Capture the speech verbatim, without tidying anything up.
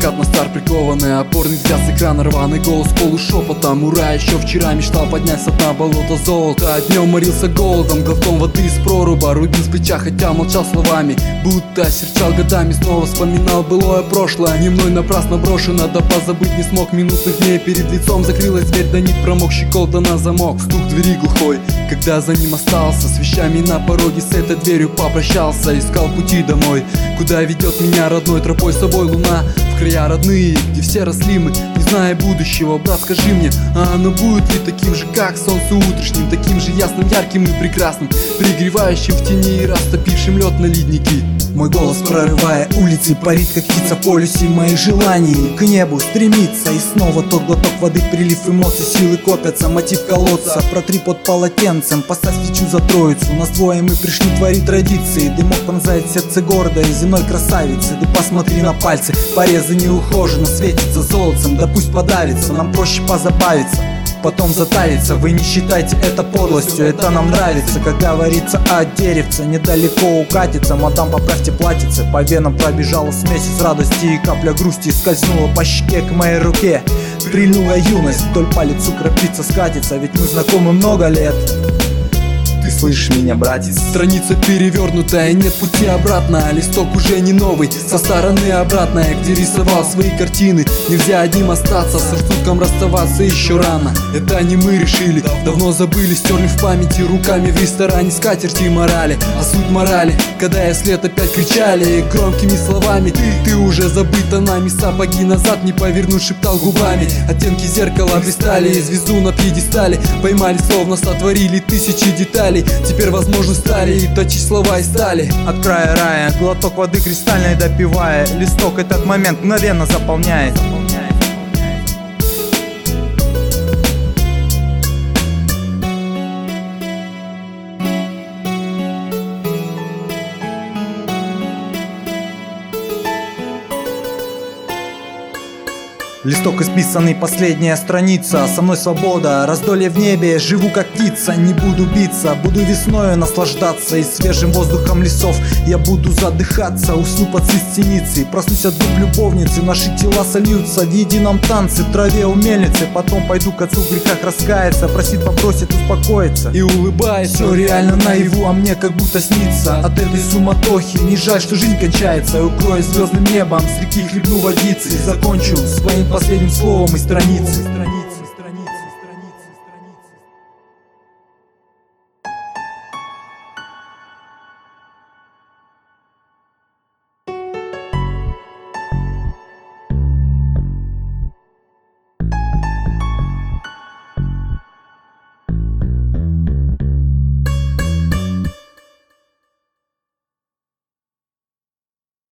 самокат на старт прикованный, опорный взгляд с экрана, рваный голос полушепотом. Ура, еще вчера мечтал подняться на болото золота, а днем морился голодом, глотком воды из проруба. Рубин с плеча, хотя молчал словами, будто серчал годами, снова вспоминал былое прошлое. Не мной напрасно брошено, да позабыть не смог минутных дней. Перед лицом закрылась дверь, да нить промок, щеколда на замок. Стук двери глухой, когда за ним остался, с вещами на пороге, с этой дверью попрощался. Искал пути домой, куда ведет меня родной тропой, с собой луна в края родные, где все росли мы, не зная будущего. Брат, скажи мне, а оно будет ли таким же, как солнце утренним, таким же ясным, ярким и прекрасным, пригревающим в тени и растопившим лед на ледники? Мой голос, прорывая улицы, парит, как птица в полюсе. Мои желания к небу стремится. И снова тот глоток воды, прилив эмоций, силы копятся. Мотив колодца, протри под полотенцем, поставь свечу за троицу. Нас двое, мы пришли творить традиции. Дымок пронзает сердце гордой земной красавицы. Ты посмотри на пальцы, порезы неухоженно, светится золотцем. Да пусть подавится, нам проще позабавиться, потом затариться. Вы не считайте это подлостью, это нам нравится. Как говорится, от деревца недалеко укатится. Мадам, поправьте платьице, по венам пробежала смесь из радости и капля грусти скользнула по щеке к моей руке. Прильнула юность, вдоль по лицу крапица скатится, ведь мы знакомы много лет. Ты слышишь меня, братец? Страница перевернутая, нет пути обратно. Листок уже не новый, со стороны обратно. Я где рисовал свои картины, нельзя одним остаться. С рассудком расставаться еще рано. Это не мы решили, давно забыли, стерли в памяти руками в ресторане скатерти и морали. А суть морали, когда я след опять кричали громкими словами: Ты, ты уже забыта нами, сапоги назад не повернуть, шептал губами. Оттенки зеркала блистали, и звезду на пьедестале поймали, словно сотворили тысячи деталей. Теперь возможно стали и точить слова из стали. От края рая, глоток воды кристальной допивая, листок этот момент мгновенно заполняет. Листок исписанный, последняя страница. Со мной свобода, раздолье в небе. Живу как птица, не буду биться. Буду весною наслаждаться и свежим воздухом лесов. Я буду задыхаться, усну под свистеницей. Проснусь от губ любовницы, наши тела сольются в едином танце, траве у мельницы. Потом пойду к отцу в грехах раскаяться, просит попросит успокоиться и улыбается. Все реально наяву, а мне как будто снится. От этой суматохи не жаль, что жизнь кончается. Я укрою звездным небом, с реки хлебну водицы. Закончу своим последним словом и страницей.